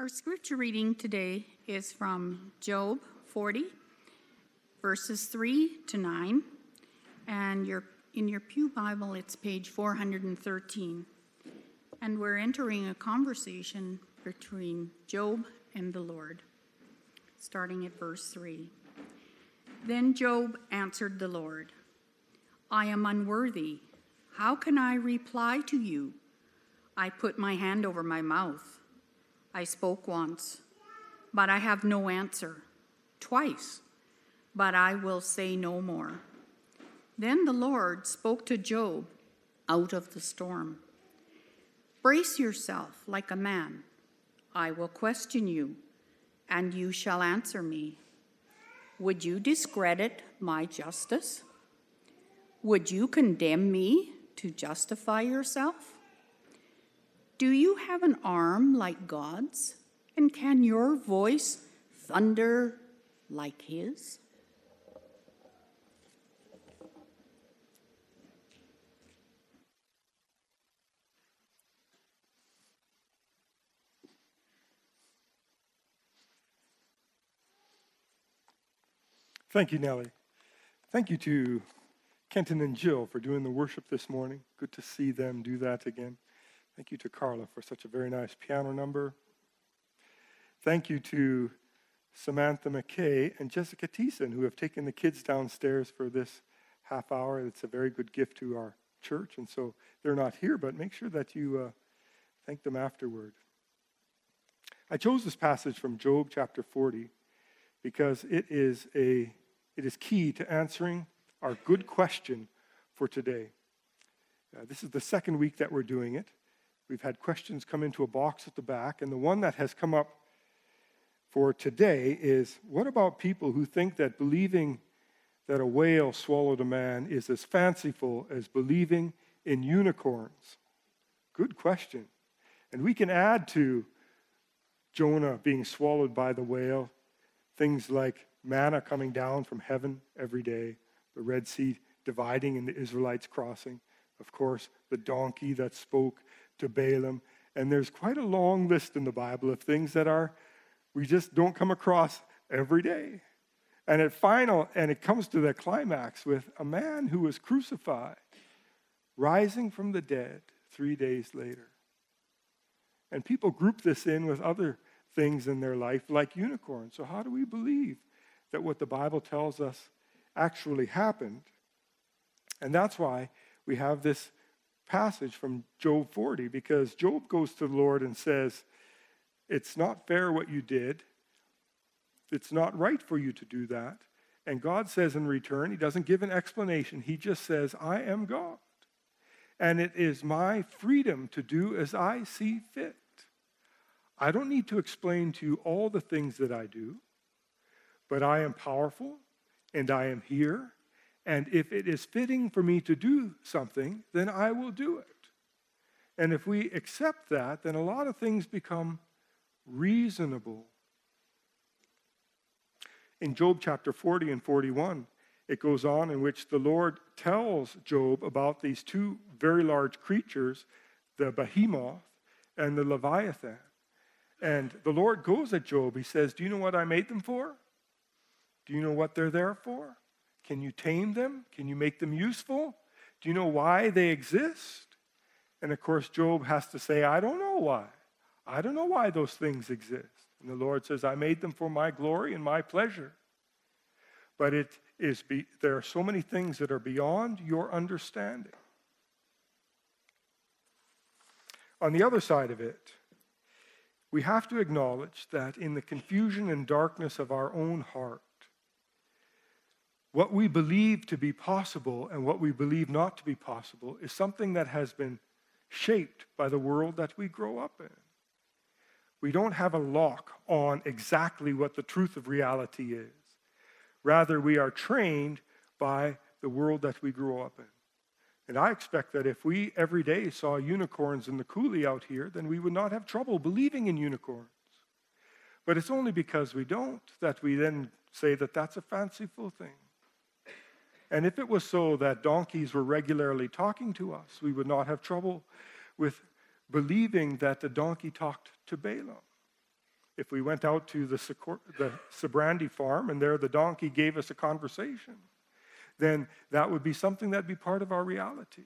Our scripture reading today is from Job 40, verses 3 to 9, and in your Pew Bible, it's page 413. And we're entering a conversation between Job and the Lord, starting at verse 3. Then Job answered the Lord, I am unworthy. How can I reply to you? I put my hand over my mouth. I spoke once, but I have no answer. Twice, but I will say no more. Then the Lord spoke to Job out of the storm. Brace yourself like a man. I will question you, and you shall answer me. Would you discredit my justice? Would you condemn me to justify yourself? Do you have an arm like God's? And can your voice thunder like his? Thank you, Nellie. Thank you to Kenton and Jill for doing the worship this morning. Good to see them do that again. Thank you to Carla for such a very nice piano number. Thank you to Samantha McKay and Jessica Thiessen, who have taken the kids downstairs for this half hour. It's a very good gift to our church, and so they're not here, but make sure that you thank them afterward. I chose this passage from Job chapter 40 because it is key to answering our good question for today. This is the second week that we're doing it. We've had questions come into a box at the back, and the one that has come up for today is, what about people who think that believing that a whale swallowed a man is as fanciful as believing in unicorns? Good question. And we can add to Jonah being swallowed by the whale things like manna coming down from heaven every day, the Red Sea dividing and the Israelites crossing, of course, the donkey that spoke to Balaam. And there's quite a long list in the Bible of things that we just don't come across every day. And it comes to the climax with a man who was crucified, rising from the dead 3 days later. And people group this in with other things in their life like unicorns. So how do we believe that what the Bible tells us actually happened? And that's why we have this passage from Job 40, because Job goes to the Lord and says, it's not fair what you did. It's not right for you to do that. And God says in return, he doesn't give an explanation. He just says, I am God. And it is my freedom to do as I see fit. I don't need to explain to you all the things that I do, but I am powerful and I am here. And if it is fitting for me to do something, then I will do it. And if we accept that, then a lot of things become reasonable. In Job chapter 40 and 41, it goes on in which the Lord tells Job about these two very large creatures, the behemoth and the Leviathan. And the Lord goes at Job. He says, do you know what I made them for? Do you know what they're there for? Can you tame them? Can you make them useful? Do you know why they exist? And of course, Job has to say, I don't know why. I don't know why those things exist. And the Lord says, I made them for my glory and my pleasure. But there are so many things that are beyond your understanding. On the other side of it, we have to acknowledge that in the confusion and darkness of our own heart, what we believe to be possible and what we believe not to be possible is something that has been shaped by the world that we grow up in. We don't have a lock on exactly what the truth of reality is. Rather, we are trained by the world that we grow up in. And I expect that if we every day saw unicorns in the coulee out here, then we would not have trouble believing in unicorns. But it's only because we don't that we then say that that's a fanciful thing. And if it was so that donkeys were regularly talking to us, we would not have trouble with believing that the donkey talked to Balaam. if we went out to the Sabrandi farm and there the donkey gave us a conversation, then that would be something that would be part of our reality.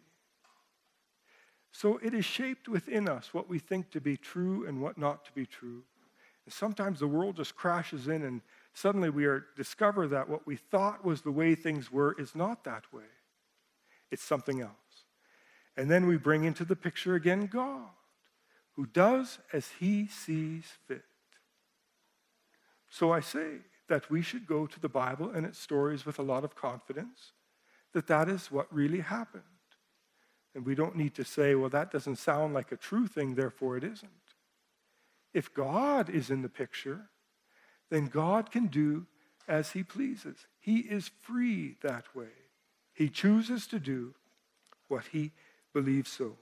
So it is shaped within us what we think to be true and what not to be true. And sometimes the world just crashes in and suddenly we discover that what we thought was the way things were is not that way. It's something else. And then we bring into the picture again God, who does as he sees fit. So I say that we should go to the Bible and its stories with a lot of confidence that that is what really happened. And we don't need to say, well, that doesn't sound like a true thing, therefore it isn't. If God is in the picture, then God can do as he pleases. He is free that way. He chooses to do what he believes so.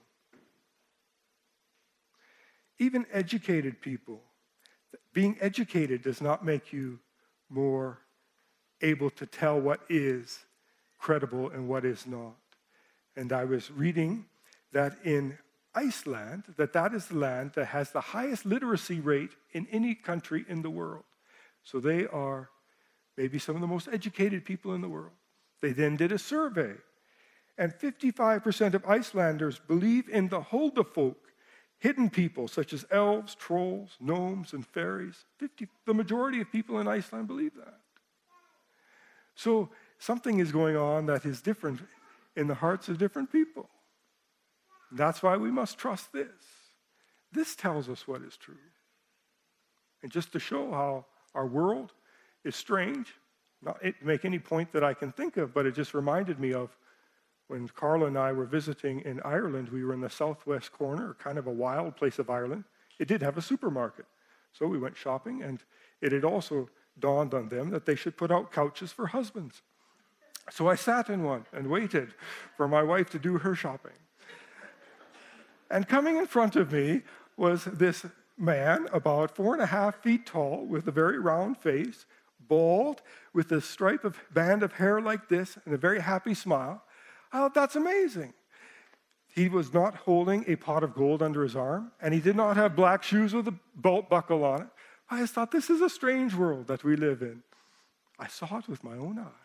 Even educated people, being educated does not make you more able to tell what is credible and what is not. And I was reading that in Iceland, that is the land that has the highest literacy rate in any country in the world. So they are maybe some of the most educated people in the world. They then did a survey, and 55% of Icelanders believe in the Huldufolk, hidden people such as elves, trolls, gnomes, and fairies. The majority of people in Iceland believe that. So something is going on that is different in the hearts of different people. That's why we must trust this. This tells us what is true. And just to show how our world is strange, not to make any point that I can think of, but it just reminded me of when Carla and I were visiting in Ireland. We were in the southwest corner, kind of a wild place of Ireland. It did have a supermarket. So we went shopping, and it had also dawned on them that they should put out couches for husbands. So I sat in one and waited for my wife to do her shopping. And coming in front of me was this man about 4.5 feet tall with a very round face, bald, with a band of hair like this and a very happy smile. I thought, that's amazing. He was not holding a pot of gold under his arm, and he did not have black shoes with a belt buckle on it. I just thought, this is a strange world that we live in. I saw it with my own eyes.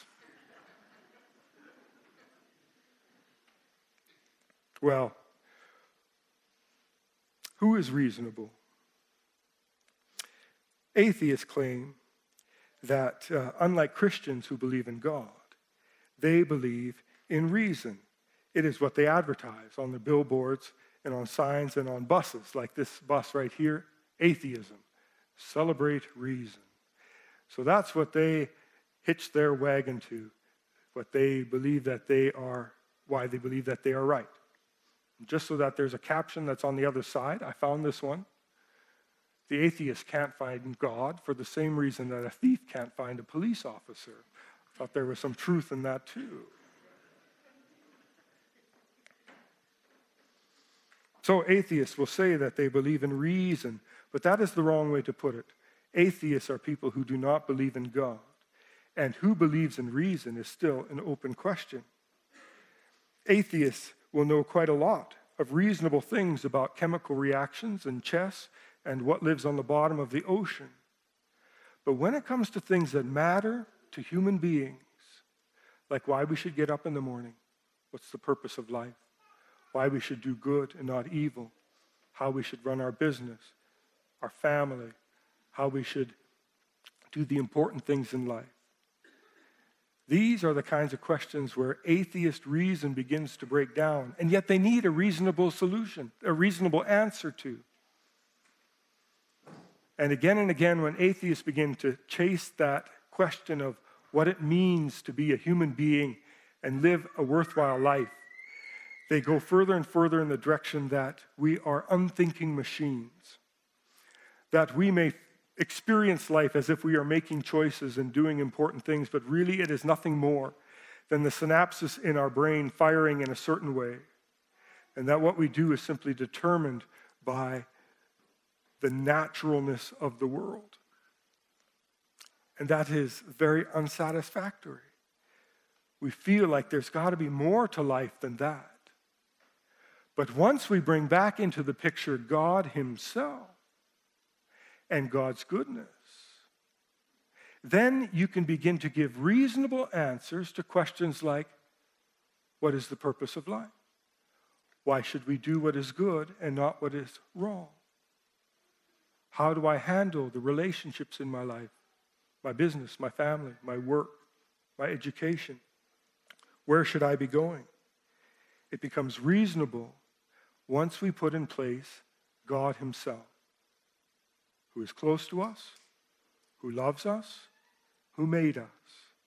Well, who is reasonable? Atheists claim that, unlike Christians who believe in God, they believe in reason. It is what they advertise on the billboards and on signs and on buses, like this bus right here, atheism. Celebrate reason. So that's what they hitch their wagon to, what they believe that they are, why they believe that they are right. Just so that there's a caption that's on the other side, I found this one. The atheist can't find God for the same reason that a thief can't find a police officer. I thought there was some truth in that too. So atheists will say that they believe in reason, but that is the wrong way to put it. Atheists are people who do not believe in God, and who believes in reason is still an open question. Atheists will know quite a lot of reasonable things about chemical reactions and chess and what lives on the bottom of the ocean. But when it comes to things that matter to human beings, like why we should get up in the morning, what's the purpose of life, why we should do good and not evil, how we should run our business, our family, how we should do the important things in life. These are the kinds of questions where atheist reason begins to break down, and yet they need a reasonable solution, a reasonable answer to. And again, when atheists begin to chase that question of what it means to be a human being and live a worthwhile life, they go further and further in the direction that we are unthinking machines, that we may experience life as if we are making choices and doing important things, but really it is nothing more than the synapses in our brain firing in a certain way, and that what we do is simply determined by the naturalness of the world. And that is very unsatisfactory. We feel like there's got to be more to life than that. But once we bring back into the picture God himself, and God's goodness. Then you can begin to give reasonable answers to questions like, what is the purpose of life? Why should we do what is good and not what is wrong? How do I handle the relationships in my life, my business, my family, my work, my education? Where should I be going? It becomes reasonable once we put in place God himself, who is close to us, who loves us, who made us.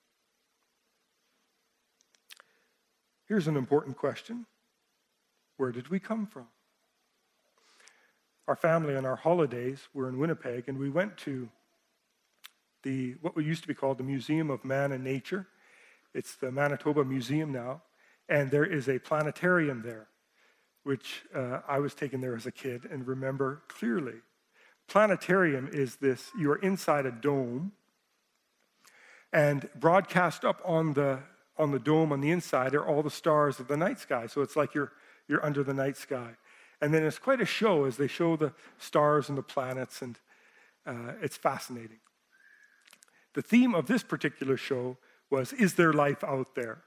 Here's an important question. Where did we come from? Our family on our holidays were in Winnipeg, and we went to what used to be called the Museum of Man and Nature. It's the Manitoba Museum now, and there is a planetarium there, which I was taken there as a kid and remember clearly. Planetarium is this, you're inside a dome, and broadcast up on the dome on the inside are all the stars of the night sky. So it's like you're under the night sky. And then it's quite a show as they show the stars and the planets, and it's fascinating. The theme of this particular show was, is there life out there?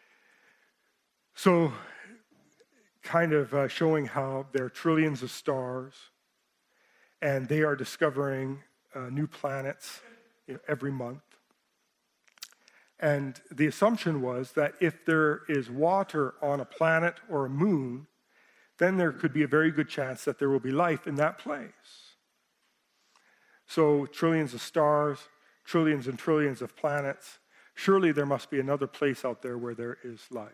So kind of showing how there are trillions of stars, and they are discovering new planets every month. And the assumption was that if there is water on a planet or a moon, then there could be a very good chance that there will be life in that place. So trillions of stars, trillions and trillions of planets, surely there must be another place out there where there is life.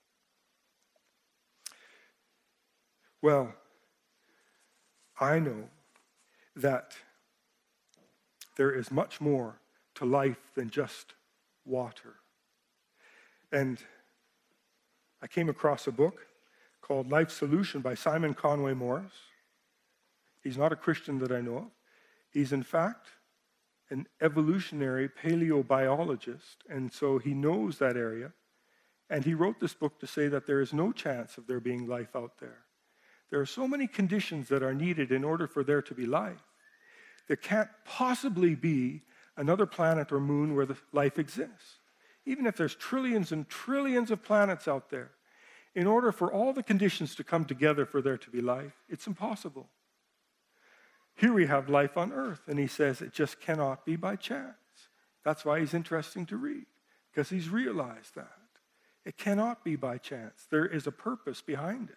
Well, I know that there is much more to life than just water. And I came across a book called Life Solution by Simon Conway Morris. He's not a Christian that I know of. He's in fact an evolutionary paleobiologist, and so he knows that area. And he wrote this book to say that there is no chance of there being life out there. There are so many conditions that are needed in order for there to be life. There can't possibly be another planet or moon where the life exists. Even if there's trillions and trillions of planets out there, in order for all the conditions to come together for there to be life, it's impossible. Here we have life on earth, and he says it just cannot be by chance. That's why he's interesting to read, because he's realized that. It cannot be by chance. There is a purpose behind it.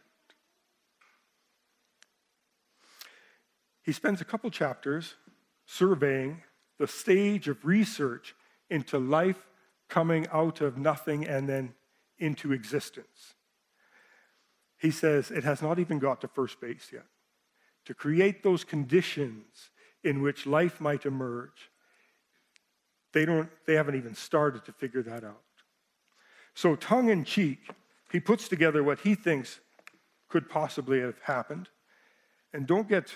He spends a couple chapters surveying the stage of research into life coming out of nothing and then into existence. He says it has not even got to first base yet. To create those conditions in which life might emerge, they haven't even started to figure that out. So tongue-in-cheek, he puts together what he thinks could possibly have happened. And don't get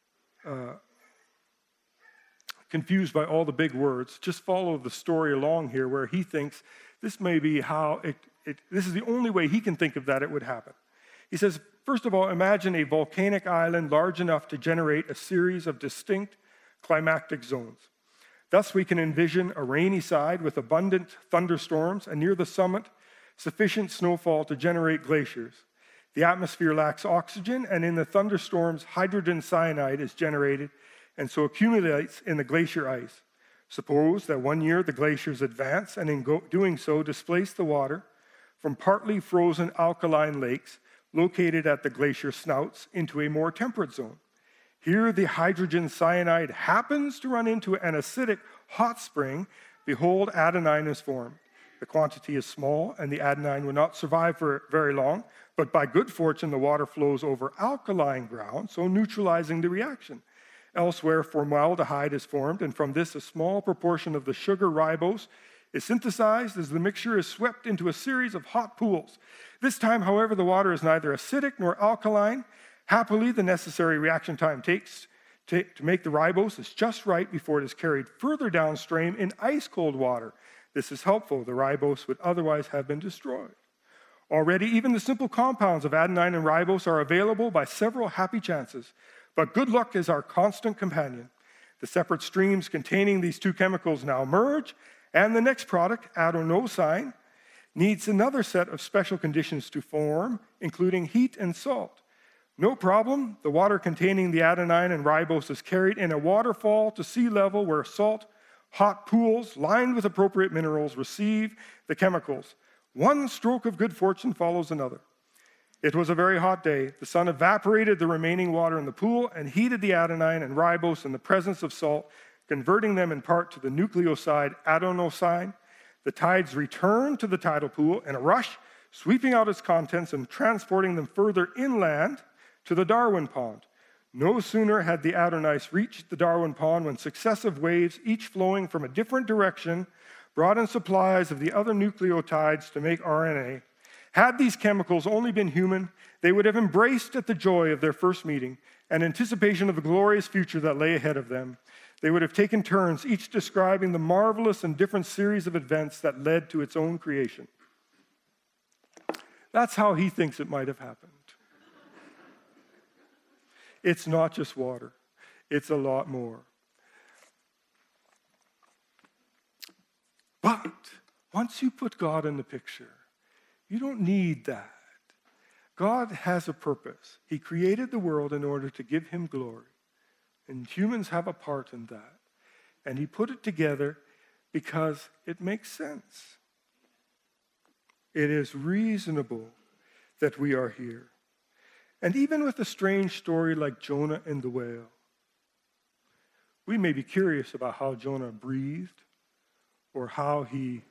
confused by all the big words. Just follow the story along here where he thinks this may be how this is the only way he can think of that it would happen. He says, first of all, imagine a volcanic island large enough to generate a series of distinct climactic zones. Thus, we can envision a rainy side with abundant thunderstorms, and near the summit, sufficient snowfall to generate glaciers. The atmosphere lacks oxygen, and in the thunderstorms, hydrogen cyanide is generated and so accumulates in the glacier ice. Suppose that one year the glaciers advance and in doing so displace the water from partly frozen alkaline lakes located at the glacier snouts into a more temperate zone. Here the hydrogen cyanide happens to run into an acidic hot spring. Behold, adenine is formed. The quantity is small, and the adenine will not survive for very long, but by good fortune the water flows over alkaline ground, so neutralizing the reaction. Elsewhere, formaldehyde is formed, and from this a small proportion of the sugar ribose is synthesized as the mixture is swept into a series of hot pools. This time, however, the water is neither acidic nor alkaline. Happily, the necessary reaction time takes to make the ribose is just right before it is carried further downstream in ice-cold water. This is helpful. The ribose would otherwise have been destroyed. Already, even the simple compounds of adenine and ribose are available by several happy chances, but good luck is our constant companion. The separate streams containing these two chemicals now merge, and the next product, adenosine, needs another set of special conditions to form, including heat and salt. No problem, the water containing the adenine and ribose is carried in a waterfall to sea level where salt, hot pools lined with appropriate minerals receive the chemicals. One stroke of good fortune follows another. It was a very hot day. The sun evaporated the remaining water in the pool and heated the adenine and ribose in the presence of salt, converting them in part to the nucleoside adenosine. The tides returned to the tidal pool in a rush, sweeping out its contents and transporting them further inland to the Darwin Pond. No sooner had the adenine reached the Darwin Pond when successive waves, each flowing from a different direction, brought in supplies of the other nucleotides to make RNA. Had these chemicals only been human, they would have embraced at the joy of their first meeting and anticipation of the glorious future that lay ahead of them. They would have taken turns, each describing the marvelous and different series of events that led to its own creation. That's how he thinks it might have happened. It's not just water. It's a lot more. But once you put God in the picture, you don't need that. God has a purpose. He created the world in order to give him glory. And humans have a part in that. And he put it together because it makes sense. It is reasonable that we are here. And even with a strange story like Jonah and the whale, we may be curious about how Jonah breathed or how he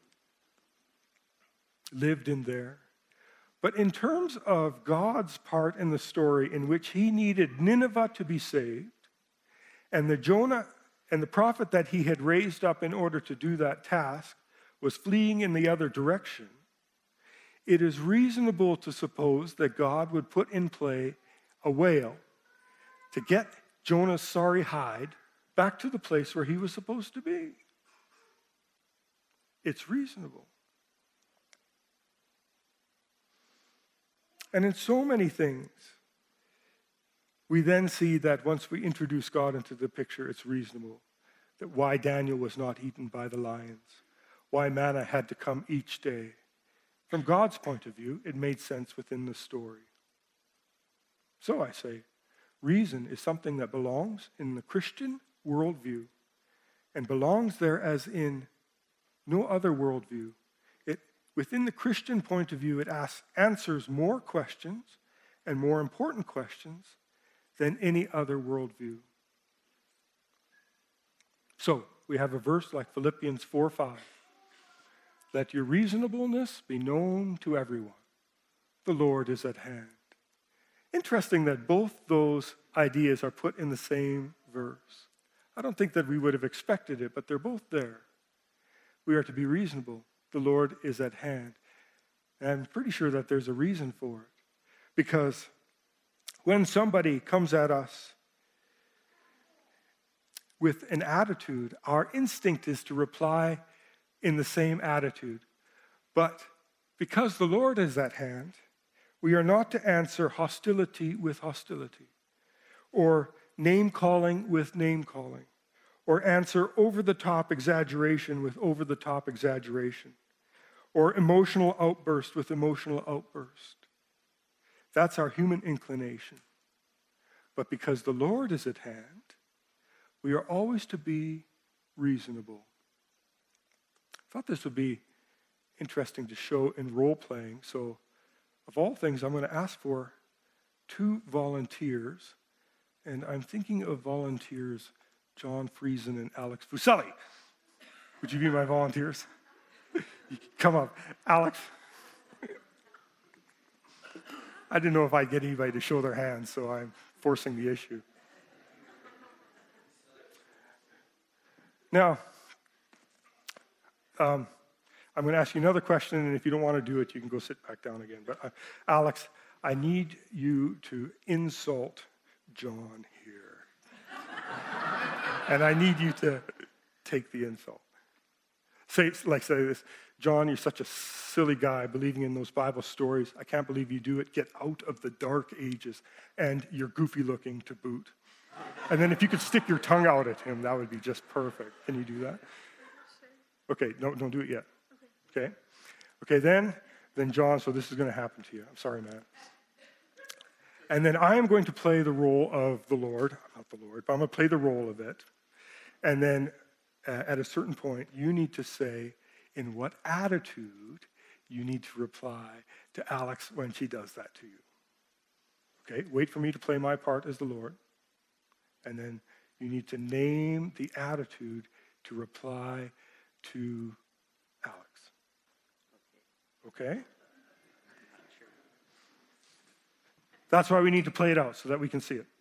lived in there. But in terms of God's part in the story in which he needed Nineveh to be saved, and the Jonah and the prophet that he had raised up in order to do that task was fleeing in the other direction, it is reasonable to suppose that God would put in play a whale to get Jonah's sorry hide back to the place where he was supposed to be. It's reasonable. And in so many things, we then see that once we introduce God into the picture, it's reasonable. That why Daniel was not eaten by the lions, why manna had to come each day. From God's point of view, it made sense within the story. So I say, reason is something that belongs in the Christian worldview and belongs there as in no other worldview. Within the Christian point of view, it answers more questions and more important questions than any other worldview. So, we have a verse like Philippians 4:5. Let your reasonableness be known to everyone. The Lord is at hand. Interesting that both those ideas are put in the same verse. I don't think that we would have expected it, but they're both there. We are to be reasonable. The Lord is at hand. And I'm pretty sure that there's a reason for it. Because when somebody comes at us with an attitude, our instinct is to reply in the same attitude. But because the Lord is at hand, we are not to answer hostility with hostility, or name-calling with name-calling, or answer over-the-top exaggeration with over-the-top exaggeration, or emotional outburst with emotional outburst. That's our human inclination. But because the Lord is at hand, we are always to be reasonable. I thought this would be interesting to show in role-playing. So, of all things, I'm going to ask for 2 volunteers. And I'm thinking of volunteers John Friesen and Alex Fuselli. Would you be my volunteers? Come up. Alex. I didn't know if I'd get anybody to show their hands, so I'm forcing the issue. Now, I'm going to ask you another question, and if you don't want to do it, you can go sit back down again. But Alex, I need you to insult John here. And I need you to take the insult. Say this, John, you're such a silly guy believing in those Bible stories. I can't believe you do it. Get out of the dark ages. And you're goofy looking to boot. And then if you could stick your tongue out at him, that would be just perfect. Can you do that? Okay, no, don't do it yet. Okay? Okay, then John, so this is going to happen to you. I'm sorry, man. And then I am going to play the role of the Lord. Not the Lord, but I'm going to play the role of it. And then at a certain point, you need to say in what attitude you need to reply to Alex when she does that to you. Okay, wait for me to play my part as the Lord. And then you need to name the attitude to reply to Alex. Okay? That's why we need to play it out, so that we can see it.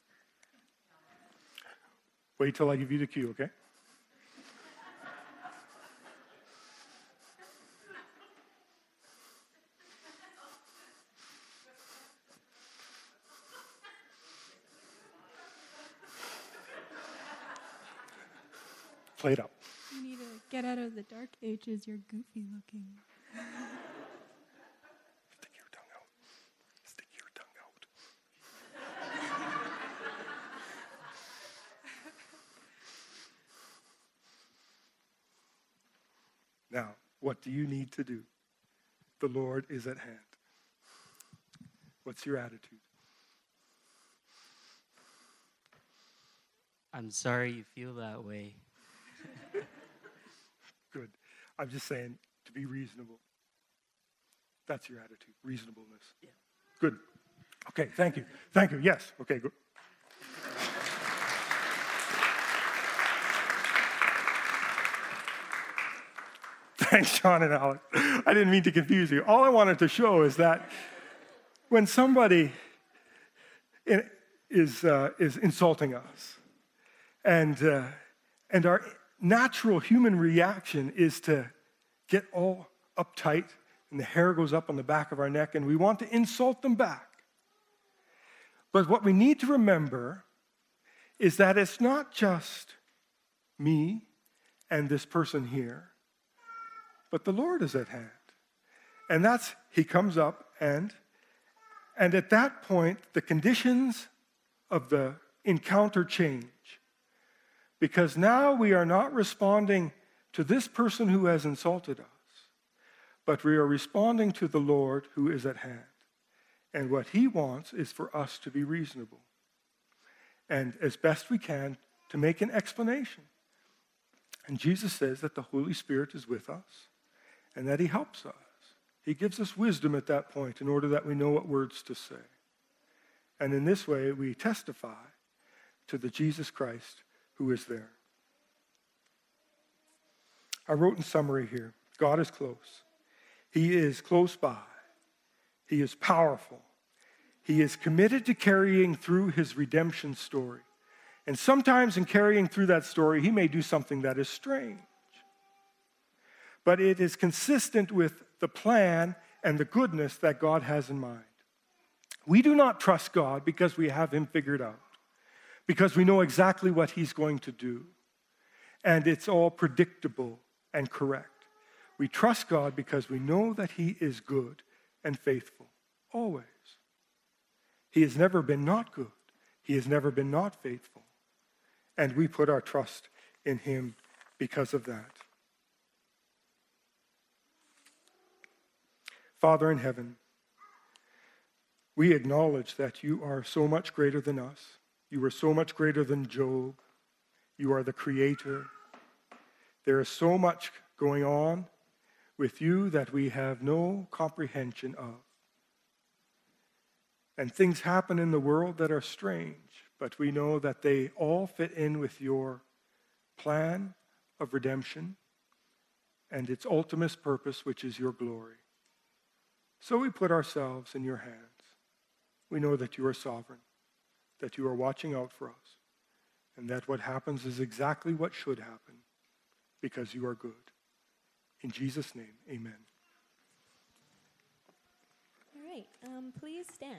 Wait till I give you the cue, okay? Play it out. You need to get out of the dark ages. You're goofy looking. Stick your tongue out. Stick your tongue out. Now, what do you need to do? The Lord is at hand. What's your attitude? I'm sorry you feel that way. Good. I'm just saying to be reasonable. That's your attitude, reasonableness. Yeah. Good. Okay, thank you. Thank you. Yes. Okay, good. Thanks, John and Alex. I didn't mean to confuse you. All I wanted to show is that when somebody is insulting us, and our natural human reaction is to get all uptight, and the hair goes up on the back of our neck, and we want to insult them back. But what we need to remember is that it's not just me and this person here, but the Lord is at hand. And he comes up, and at that point, the conditions of the encounter change. Because now we are not responding to this person who has insulted us, but we are responding to the Lord who is at hand. And what he wants is for us to be reasonable. And as best we can, to make an explanation. And Jesus says that the Holy Spirit is with us and that he helps us. He gives us wisdom at that point in order that we know what words to say. And in this way, we testify to the Jesus Christ who is there. I wrote in summary here, God is close. He is close by. He is powerful. He is committed to carrying through his redemption story. And sometimes in carrying through that story, he may do something that is strange. But it is consistent with the plan and the goodness that God has in mind. We do not trust God because we have him figured out, because we know exactly what he's going to do, and it's all predictable and correct. We trust God because we know that he is good and faithful, always. He has never been not good. He has never been not faithful. And we put our trust in him because of that. Father in heaven, we acknowledge that you are so much greater than us. You are so much greater than Job. You are the creator. There is so much going on with you that we have no comprehension of. And things happen in the world that are strange, but we know that they all fit in with your plan of redemption and its ultimate purpose, which is your glory. So we put ourselves in your hands. We know that you are sovereign, that you are watching out for us, and that what happens is exactly what should happen because you are good. In Jesus' name, amen. All right, please stand.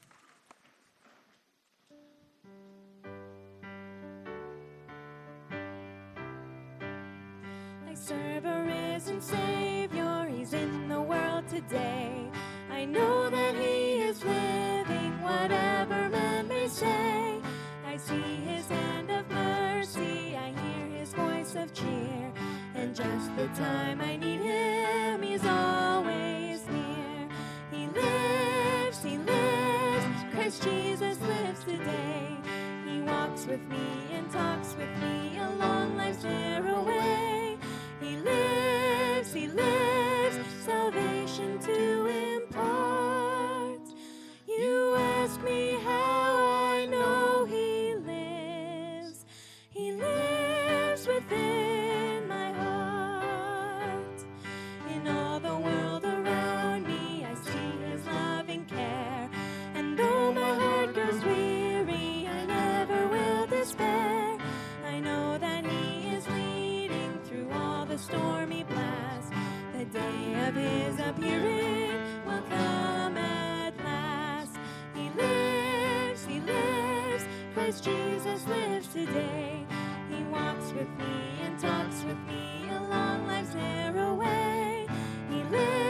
I serve a risen Savior, he's in the world today. I know that he is living, whatever men may say. I see his hand of mercy, I hear his voice of cheer, and just the time I need him, he's always near. He lives, Christ Jesus lives today. He walks with me and talks with me along life's narrow way. He lives, salvation to impart. You ask me how I know he lives. He lives within my heart. In all the world around me, I see his loving care. And though my heart grows weary, I never will despair. I know that he is leading through all the stormy blasts. The day of his appearing will come at last. He lives, Christ Jesus lives today. He walks with me and talks with me along life's narrow way. He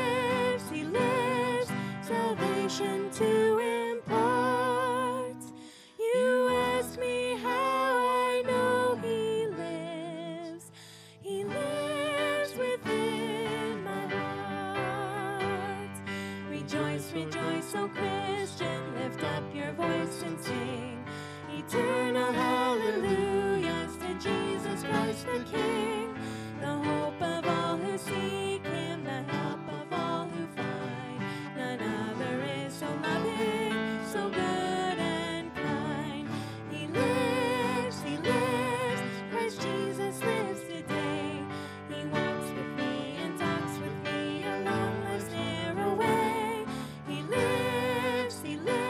lives, salvation to impart. You ask me how I know he lives. He lives within my heart. Rejoice, O Christian, lift up your voice and sing eternal hallelujahs to Jesus Christ the King, the hope of all who seek him, the help of all who find. None other is so loving, so good and kind. He lives, Christ Jesus lives today. He walks with me and talks with me along life's narrow way. He lives,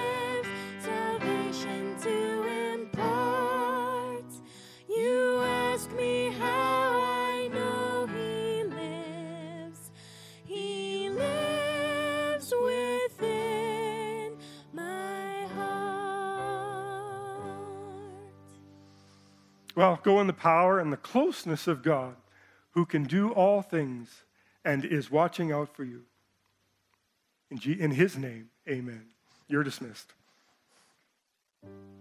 salvation to impart. You ask me how I know he lives. He lives within my heart. Well, go in the power and the closeness of God, who can do all things and is watching out for you. In his name, amen. You're dismissed.